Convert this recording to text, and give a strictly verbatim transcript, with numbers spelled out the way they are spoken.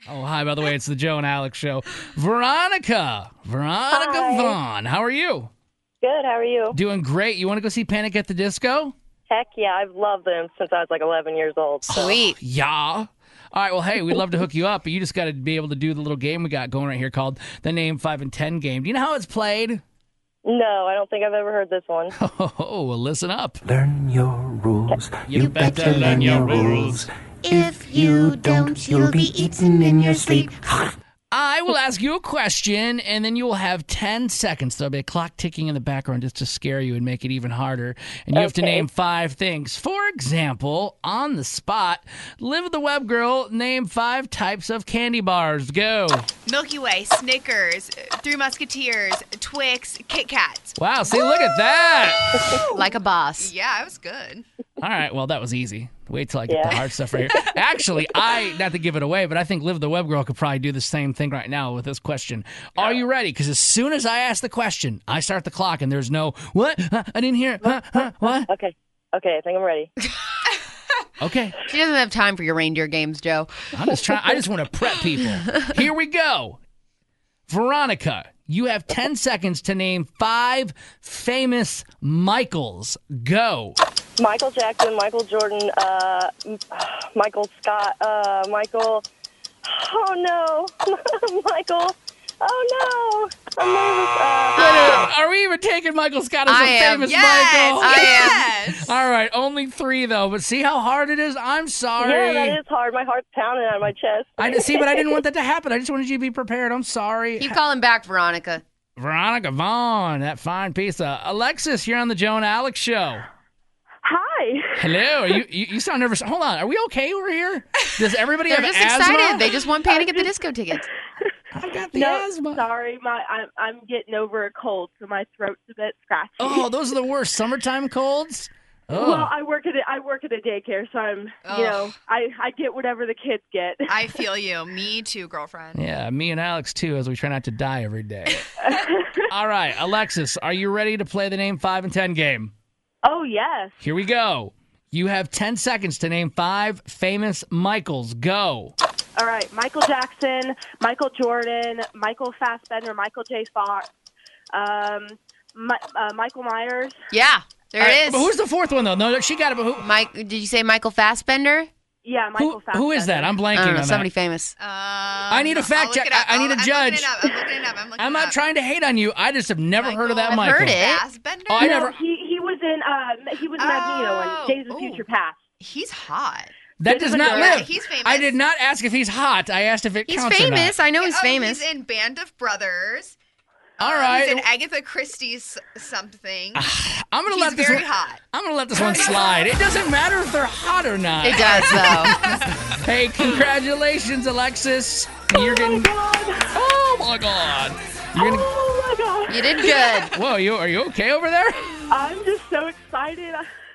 Oh, hi, by the way, it's the Joe and Alex show. Veronica. Veronica Hi. Vaughn. How are you? Good, how are you? Doing great. You want to go see Panic at the Disco? Heck yeah, I've loved them since I was like eleven years old. So. Sweet. Yeah. All right, well, hey, we'd love to hook you up, but you just got to be able to do the little game we got going right here called the Name five and ten game. Do you know how it's played? No, I don't think I've ever heard this one. Oh, well, listen up. Learn your rules. You You better better learn learn your your rules. If you don't, you'll be eaten in your sleep. I will ask you a question, and then you will have ten seconds. There'll be a clock ticking in the background just to scare you and make it even harder. And you have to Okay. name five things. For example, on the spot, Live the Web Girl, name five types of candy bars. Go. Milky Way, Snickers, Three Musketeers, Twix, Kit Kats. Wow, see, look at that. Like a boss. Yeah, I was good. All right, well, that was easy. Wait till I get Yeah. the hard stuff right here. Actually, I, not to give it away, but I think Live the Web Girl could probably do the same thing right now with this question. Are you ready? Because as soon as I ask the question, I start the clock and there's no, what? Huh? I didn't hear. Huh? Huh? What? Okay, okay, I think I'm ready. Okay. She doesn't have time for your reindeer games, Joe. I'm just trying. I just want to prep people. Here we go. Veronica, you have ten seconds to name five famous Michaels. Go. Michael Jackson, Michael Jordan, uh, M- Michael Scott, uh, Michael. Oh no, Michael. Oh no, I'm nervous. Uh, Are we even taking Michael Scott as I a am. famous Yes, Michael? I am. yes. All right, only three though. But see how hard it is. I'm sorry. yeah, that is hard. My heart's pounding out of my chest. I didn't see, but I didn't want that to happen. I just wanted you to be prepared. I'm sorry. Keep calling back, Veronica. Veronica Vaughn, that fine pizza. Alexis, you're on the Joe and Alex show. Hi. Hello. Are you, you you sound nervous. Hold on. Are we okay over here? Does everybody They're have just asthma? excited. They just want Panic at the Disco tickets. I've got the No, asthma. sorry, my I'm I'm getting over a cold, so my throat's a bit scratchy. Oh, those are the worst summertime colds. Oh. Well, I work at a, I work at a daycare, so I'm Ugh. you know I I get whatever the kids get. I feel you. Me too, girlfriend. Yeah, me and Alex too, as we try not to die every day. All right, Alexis, are you ready to play the Name five and ten game? Oh yes. Here we go. You have ten seconds to name five famous Michaels. Go. All right, Michael Jackson, Michael Jordan, Michael Fassbender, Michael J. Fox, um, Mi- uh, Michael Myers. Yeah, there All right, it is. But who's the fourth one, though? No, she got it. But who, Mike, did you say Michael Fassbender? Yeah, Michael who, Fassbender. who is that? I'm I blanking don't know, on somebody that. famous. Um, I need a fact I'll look check. it up. I- I need I'll- a I'm judge. looking it up. I'm looking it up. I'm looking I'm it not up. trying to hate on you. I just have never heard of that Michael Michael. heard it. Fassbender? Oh, I No, never. he he was in uh he was Magneto Oh. in Days of Ooh. Future Past. He's hot. That This does is not a- live. He's famous. I did not ask if he's hot. I asked if it He's counts or not. famous. I know he's oh, famous. He's in Band of Brothers. All Um, right. He's in Agatha Christie's something. I'm gonna He's let this very one, hot. I'm gonna let this one slide. It doesn't matter if they're hot or not. It does, though. Hey, congratulations, Alexis. You're getting. Oh my God. You're gonna. Oh my god. You did good. Whoa, you are you okay over there? I'm just so excited.